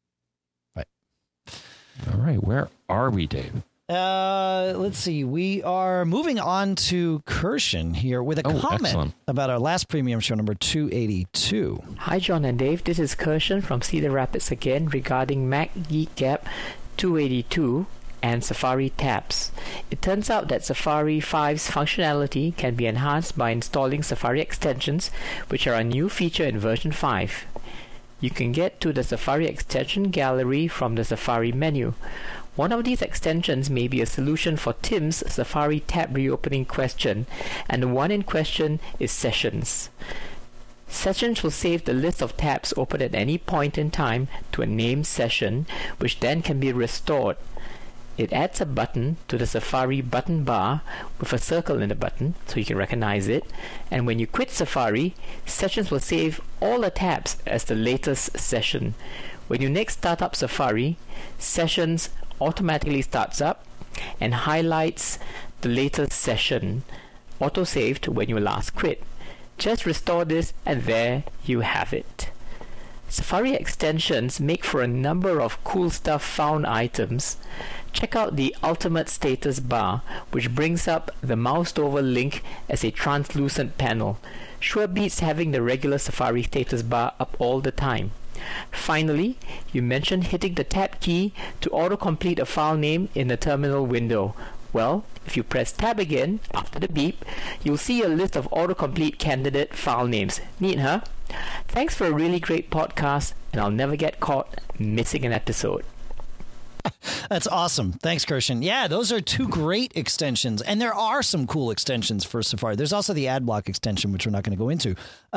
All right. Where are we, Dave? Let's see. We are moving on to Kirshen here with a comment about our last premium show, number 282. Hi, John and Dave. This is Kirshen from Cedar Rapids again regarding Mac Geek Gab 282 and Safari tabs. It turns out that Safari 5's functionality can be enhanced by installing Safari extensions, which are a new feature in version 5. You can get to the Safari extension gallery from the Safari menu. One of these extensions may be a solution for Tim's Safari tab reopening question, and the one in question is Sessions. Sessions will save the list of tabs open at any point in time to a named session, which then can be restored. It adds a button to the Safari button bar with a circle in the button so you can recognize it, and when you quit Safari, Sessions will save all the tabs as the latest session. When you next start up Safari, Sessions automatically starts up and highlights the latest session, auto-saved when you last quit. Just restore this and there you have it. Safari extensions make for a number of cool stuff found items. Check out the Ultimate Status Bar, which brings up the moused over link as a translucent panel. Sure beats having the regular Safari status bar up all the time. Finally, you mentioned hitting the tab key to autocomplete a file name in the terminal window. Well, if you press tab again after the beep, you'll see a list of autocomplete candidate file names. Neat, huh? Thanks for a really great podcast, and I'll never get caught missing an episode. That's awesome. Thanks, Kirshen. Yeah, those are two great extensions, and there are some cool extensions for Safari. There's also the AdBlock extension, which we're not going to go into.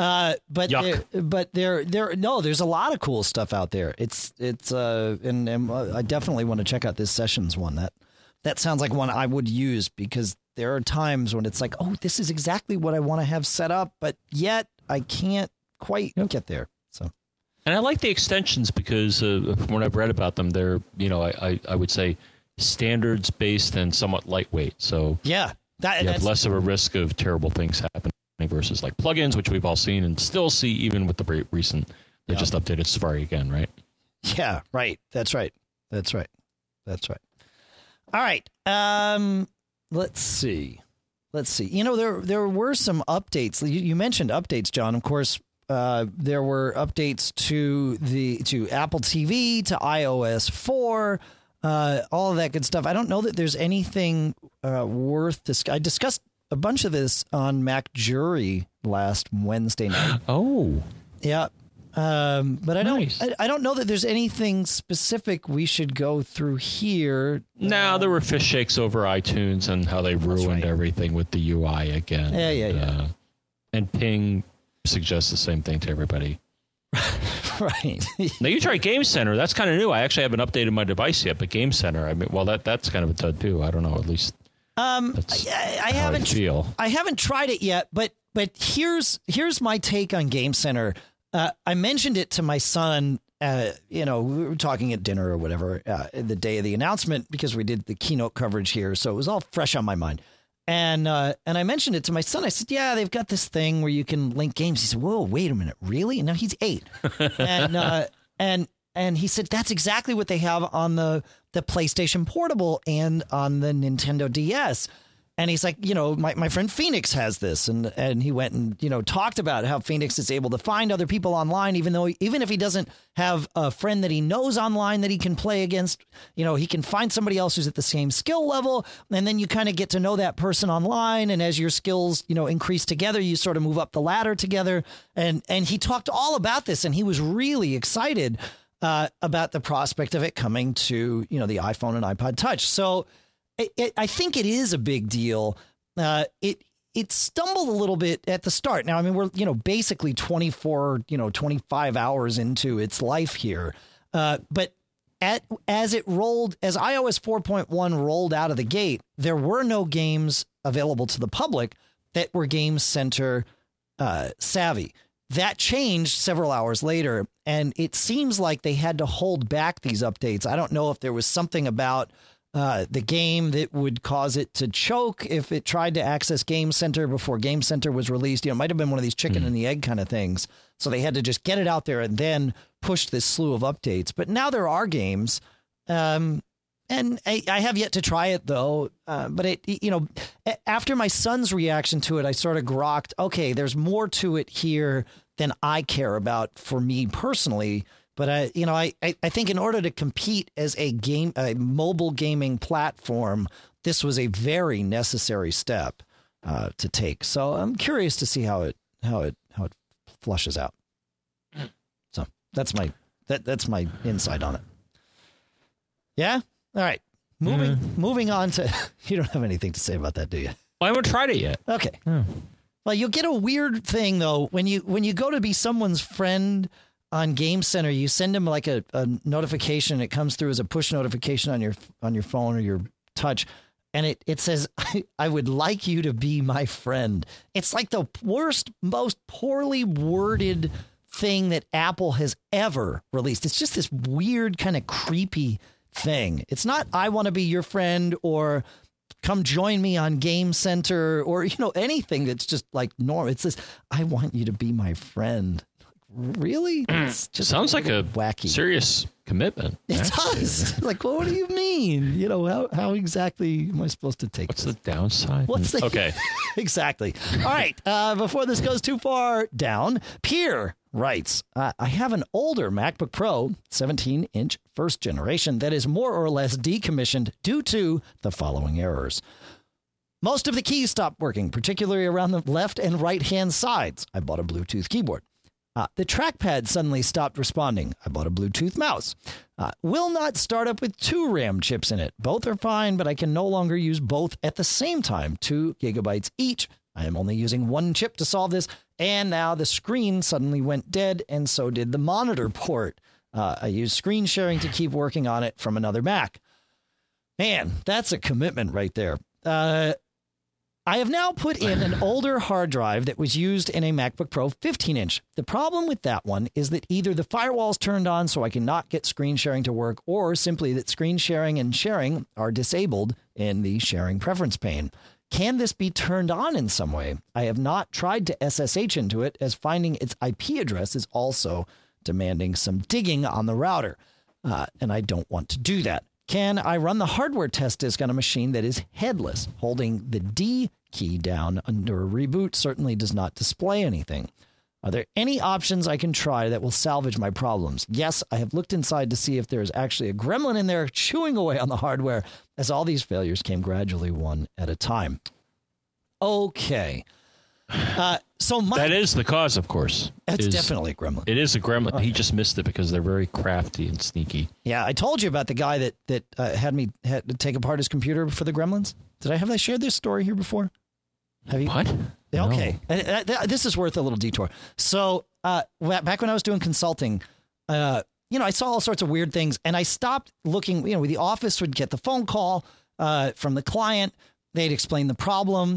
There's a lot of cool stuff out there. And I definitely want to check out this Sessions one. That sounds like one I would use because there are times when it's like, oh, this is exactly what I want to have set up, but yet I can't quite get there. So. And I like the extensions because when I've read about them, they're, I would say standards based and somewhat lightweight. So you have less of a risk of terrible things happening versus like plugins, which we've all seen and still see even with the recent. They just updated Safari again, right? Yeah, right. That's right. All right. Let's see. There were some updates. You mentioned updates, John. Of course, there were updates to Apple TV, to iOS 4, all of that good stuff. I don't know that there's anything worth discussing. I discussed a bunch of this on Mac Jury last Wednesday night. Oh, yeah. But I don't know that there's anything specific we should go through here. No, there were fish shakes over iTunes and how they ruined everything with the UI again. Yeah. And Ping suggests the same thing to everybody. Right. Now you try Game Center. That's kind of new. I actually haven't updated my device yet, but Game Center, that's kind of a dud too. I don't know. At least I haven't tried it yet, but here's my take on Game Center. I mentioned it to my son, we were talking at dinner or whatever, the day of the announcement, because we did the keynote coverage here. So it was all fresh on my mind. And I mentioned it to my son. I said, yeah, they've got this thing where you can link games. He said, whoa, wait a minute, really? And now he's 8. And he said, that's exactly what they have on the PlayStation Portable and on the Nintendo DS. And he's like, my friend Phoenix has this. And he went and, talked about how Phoenix is able to find other people online, even if he doesn't have a friend that he knows online that he can play against, he can find somebody else who's at the same skill level. And then you kind of get to know that person online. And as your skills, increase together, you sort of move up the ladder together. And he talked all about this, and he was really excited about the prospect of it coming to, the iPhone and iPod Touch. So I think it is a big deal. It stumbled a little bit at the start. Now, I mean, we're, basically 25 hours into its life here. But as iOS 4.1 rolled out of the gate, there were no games available to the public that were Game Center savvy. That changed several hours later, and it seems like they had to hold back these updates. I don't know if there was something about the game that would cause it to choke if it tried to access Game Center before Game Center was released. It might have been one of these chicken and the egg kind of things. So they had to just get it out there and then push this slew of updates. But now there are games, and I have yet to try it, though. But after my son's reaction to it, I sort of grokked, okay, there's more to it here than I care about for me personally. But I think in order to compete as a mobile gaming platform, this was a very necessary step to take. So I'm curious to see how it flushes out. So that's my insight on it. Yeah. All right. Moving on to, you don't have anything to say about that, do you? Well, I haven't tried it yet. Okay. Well, you'll get a weird thing though when you go to be someone's friend on Game Center. You send them like a notification. It comes through as a push notification on your phone or your touch, and it says, "I would like you to be my friend." It's like the worst, most poorly worded thing that Apple has ever released. It's just this weird kind of creepy thing. It's not "I want to be your friend" or "come join me on Game Center" or anything that's just like normal. It's this "I want you to be my friend." Really? It's just sounds like a wacky, serious commitment. It does. Like, well, what do you mean? How exactly am I supposed to take What's this? the downside? Okay. Exactly. All right. Before this goes too far down, Pierre writes, I have an older MacBook Pro, 17-inch first generation, that is more or less decommissioned due to the following errors. Most of the keys stopped working, particularly around the left and right-hand sides. I bought a Bluetooth keyboard. The trackpad suddenly stopped responding. I bought a Bluetooth mouse. Will not start up with 2 RAM chips in it. Both are fine, but I can no longer use both at the same time, 2 gigabytes each. I am only using 1 chip to solve this, and now the screen suddenly went dead, and so did the monitor port. I used screen sharing to keep working on it from another Mac. Man, that's a commitment right there. I have now put in an older hard drive that was used in a MacBook Pro 15-inch. The problem with that one is that either the firewall's turned on so I cannot get screen sharing to work, or simply that screen sharing and sharing are disabled in the sharing preference pane. Can this be turned on in some way? I have not tried to SSH into it, as finding its IP address is also demanding some digging on the router, and I don't want to do that. Can I run the hardware test disk on a machine that is headless? Holding the D key down under a reboot certainly does not display anything. Are there any options I can try that will salvage my problems? Yes, I have looked inside to see if there is actually a gremlin in there chewing away on the hardware, as all these failures came gradually one at a time. Okay. That is the cause, of course. It's definitely a gremlin. It is a gremlin. He just missed it because they're very crafty and sneaky. Yeah, I told you about the guy that had to take apart his computer for the gremlins. Have I shared this story here before? Have you? What? Okay. No. This is worth a little detour. So back when I was doing consulting, I saw all sorts of weird things, and I stopped looking. The office would get the phone call from the client. They'd explain the problem.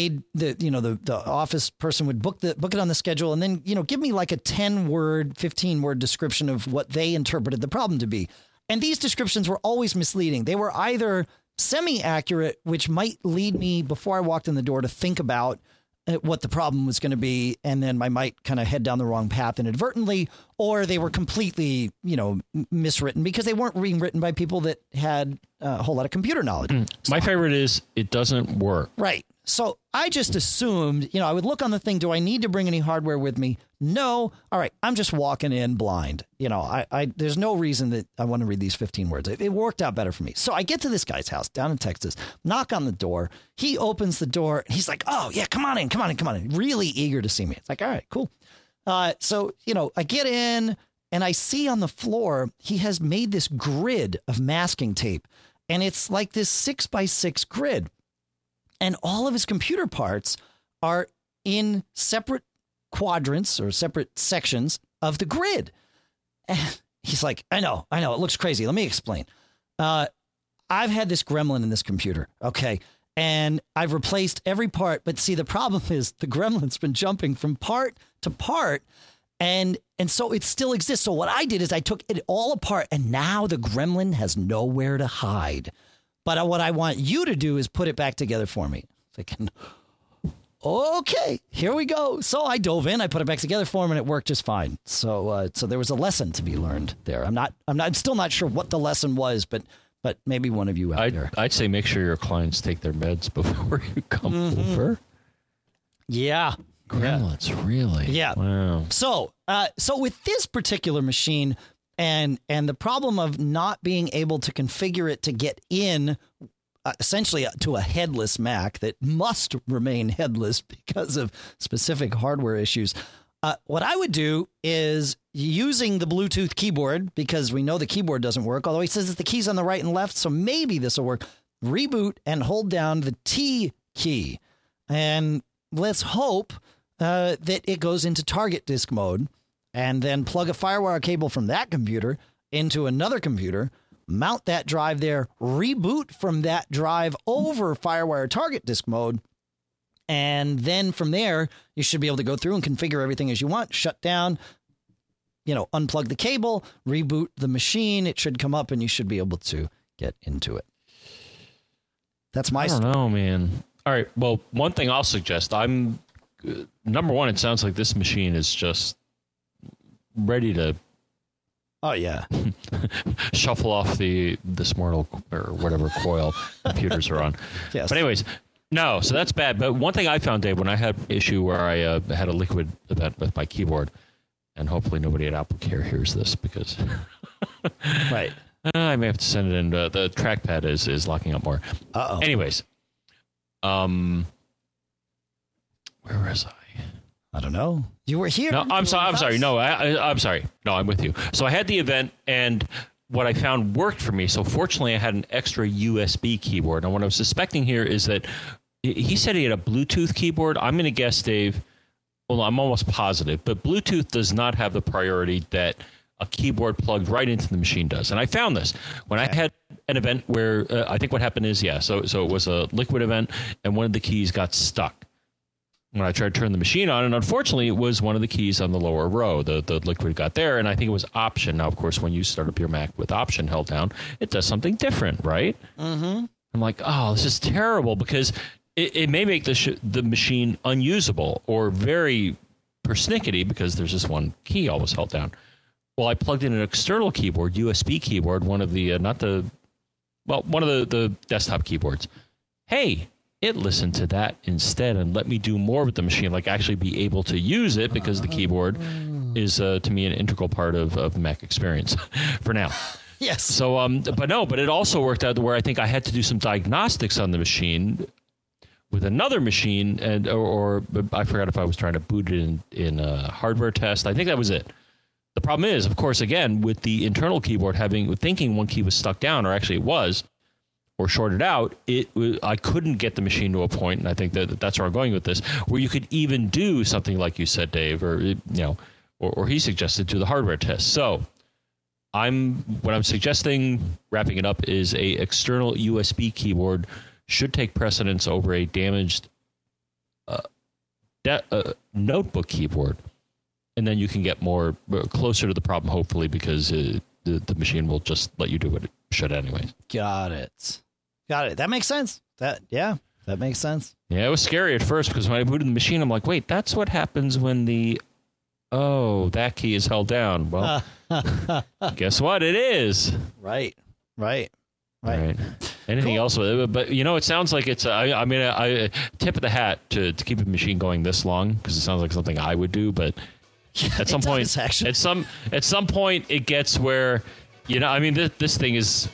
The office person would book it on the schedule, and then give me like a 10-word, 15-word description of what they interpreted the problem to be. And these descriptions were always misleading. They were either semi-accurate, which might lead me before I walked in the door to think about what the problem was going to be, and then I might kind of head down the wrong path inadvertently, or they were completely, miswritten because they weren't being written by people that had a whole lot of computer knowledge. My favorite is it doesn't work. Right. So I just assumed, I would look on the thing. Do I need to bring any hardware with me? No. All right. I'm just walking in blind. There's no reason that I want to read these 15 words. It worked out better for me. So I get to this guy's house down in Texas, knock on the door. He opens the door. He's like, oh, yeah, come on in. Really eager to see me. It's like, all right, cool. So I get in and I see on the floor, he has made this grid of masking tape. And it's like this 6x6 grid. And all of his computer parts are in separate quadrants or separate sections of the grid. And he's like, I know, it looks crazy. Let me explain. I've had this gremlin in this computer. Okay. And I've replaced every part. But see, the problem is the gremlin's been jumping from part to part. And so it still exists. So what I did is I took it all apart. And now the gremlin has nowhere to hide. But what I want you to do is put it back together for me. Thinking, okay, here we go. So I dove in, I put it back together for him, and it worked just fine. So there was a lesson to be learned there. I'm still not sure what the lesson was, but maybe one of you out there. I'd say make sure your clients take their meds before you come over. Yeah. Gremlins, really? Yeah. Wow. So with this particular machine. And the problem of not being able to configure it to get in essentially to a headless Mac that must remain headless because of specific hardware issues. What I would do is using the Bluetooth keyboard, because we know the keyboard doesn't work, although he says that the keys on the right and left. So maybe this will work. Reboot and hold down the T key. And let's hope that it goes into target disk mode. And then plug a FireWire cable from that computer into another computer, mount that drive there, reboot from that drive over FireWire target disk mode. And then from there, you should be able to go through and configure everything as you want, shut down, unplug the cable, reboot the machine. It should come up and you should be able to get into it. That's my story. I don't know, man. All right. Well, one thing I'll suggest, number one, it sounds like this machine is just ready to shuffle off the Smortal or whatever coil computers are on. Yes. But anyways, no, so that's bad. But one thing I found, Dave, when I had an issue where I had a liquid event with my keyboard, and hopefully nobody at AppleCare hears this because right. I may have to send it in. The trackpad is locking up more. Uh-oh. Anyways, where was I? I don't know. You were here. No, I'm sorry. No, I'm sorry. No, I'm with you. So I had the event, and what I found worked for me. So fortunately, I had an extra USB keyboard. And what I was suspecting here is that he said he had a Bluetooth keyboard. I'm going to guess, Dave. Well, I'm almost positive, but Bluetooth does not have the priority that a keyboard plugged right into the machine does. And I found this when I had an event where I think what happened is, so it was a liquid event, and one of the keys got stuck when I tried to turn the machine on, and unfortunately, it was one of the keys on the lower row. The liquid got there, and I think it was Option. Now, of course, when you start up your Mac with Option held down, it does something different, right? Mm-hmm. I'm like, oh, this is terrible, because it may make the machine unusable or very persnickety because there's just one key always held down. Well, I plugged in an external keyboard, USB keyboard, one of the desktop keyboards. Hey, it listened to that instead and let me do more with the machine, like actually be able to use it, because the keyboard is, to me, an integral part of the Mac experience for now. Yes. So, but it also worked out where I think I had to do some diagnostics on the machine with another machine, and or I forgot if I was trying to boot it in a hardware test. I think that was it. The problem is, of course, again, with the internal keyboard thinking one key was stuck down, or actually it was, or shorted out, I couldn't get the machine to a point, and I think that's where I'm going with this, where you could even do something like you said, Dave, or or he suggested, do the hardware test. So what I'm suggesting, wrapping it up, is a external USB keyboard should take precedence over a damaged notebook keyboard, and then you can get closer to the problem, hopefully, because the machine will just let you do what it should anyways. Got it. Got it. That makes sense. That makes sense. Yeah, it was scary at first because when I booted the machine, I'm like, wait, that's what happens when that key is held down. Well, guess what? It is. Right. Anything else? But it sounds like it's. I tip of the hat to keep a machine going this long because it sounds like something I would do. But at some point, at some point, it gets where, this thing is.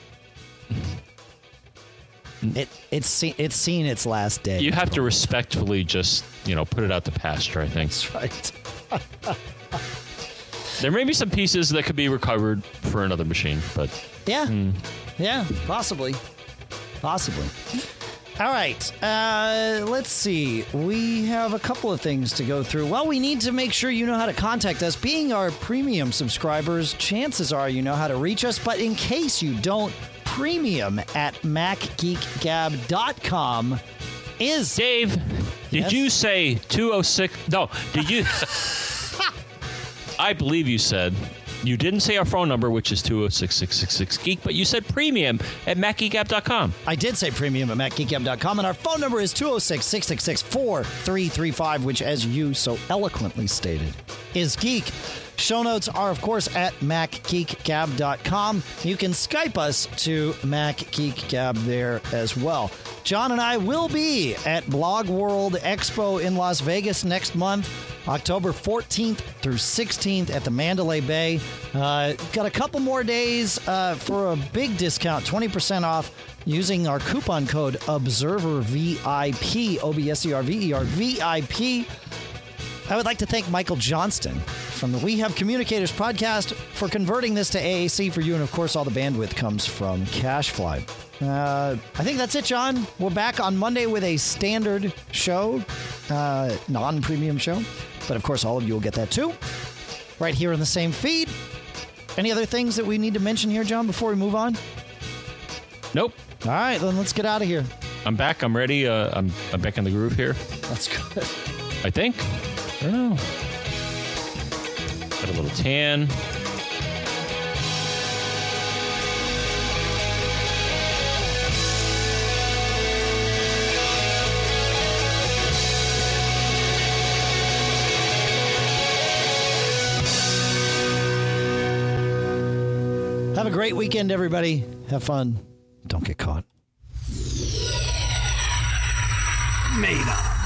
It's seen its last day. You have to respectfully just put it out to pasture, I think. That's right. There may be some pieces that could be recovered for another machine, but yeah, possibly. All right, let's see. We have a couple of things to go through. Well, we need to make sure you know how to contact us. Being our premium subscribers, chances are you know how to reach us, but in case you don't, premium at MacGeekGab.com is... Dave, did you say 206? No, did you... I believe you said... You didn't say our phone number, which is 206-666-GEEK, but you said premium at MacGeekGab.com. I did say premium at MacGeekGab.com, and our phone number is 206-666-4335, which, as you so eloquently stated, is geek. Show notes are, of course, at MacGeekGab.com. You can Skype us to MacGeekGab there as well. John and I will be at Blog World Expo in Las Vegas next month, October 14th through 16th at the Mandalay Bay. Got a couple more days for a big discount, 20% off, using our coupon code OBSERVERVIP, OBSERVER VIP. I would like to thank Michael Johnston from the We Have Communicators podcast for converting this to AAC for you. And, of course, all the bandwidth comes from CashFly. I think that's it, John. We're back on Monday with a standard show, non-premium show. But, of course, all of you will get that, too, right here in the same feed. Any other things that we need to mention here, John, before we move on? Nope. All right, then let's get out of here. I'm back. I'm ready. I'm back in the groove here. That's good. I think. I don't know. Got a little tan. Have a great weekend, everybody. Have fun. Don't get caught. Made up.